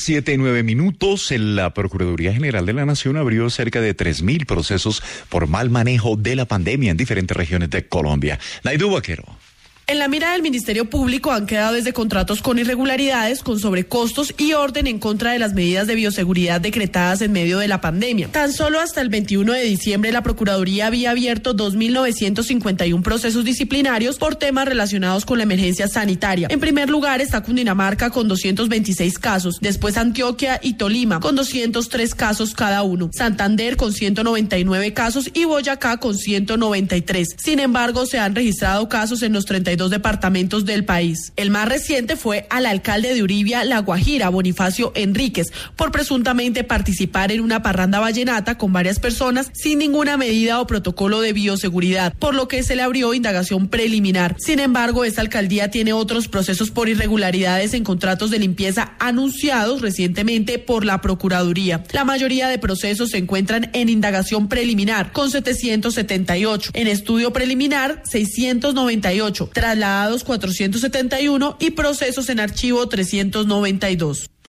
7:09. La Procuraduría General de la Nación abrió cerca de 3.000 procesos por mal manejo de la pandemia en diferentes regiones de Colombia. Naidu Vaquero. En la mira del Ministerio Público han quedado desde contratos con irregularidades, con sobrecostos y orden en contra de las medidas de bioseguridad decretadas en medio de la pandemia. Tan solo hasta el 21 de diciembre la Procuraduría había abierto 2.951 procesos disciplinarios por temas relacionados con la emergencia sanitaria. En primer lugar está Cundinamarca con 226 casos, después Antioquia y Tolima con 203 casos cada uno, Santander con 199 casos y Boyacá con 193. Sin embargo, se han registrado casos en los 32 departamentos del país. El más reciente fue al alcalde de Uribia, La Guajira, Bonifacio Enríquez, por presuntamente participar en una parranda vallenata con varias personas sin ninguna medida o protocolo de bioseguridad, por lo que se le abrió indagación preliminar. Sin embargo, esta alcaldía tiene otros procesos por irregularidades en contratos de limpieza anunciados recientemente por la Procuraduría. La mayoría de procesos se encuentran en indagación preliminar, con 778, en estudio preliminar 698, trasladados 471 y procesos en archivo 392.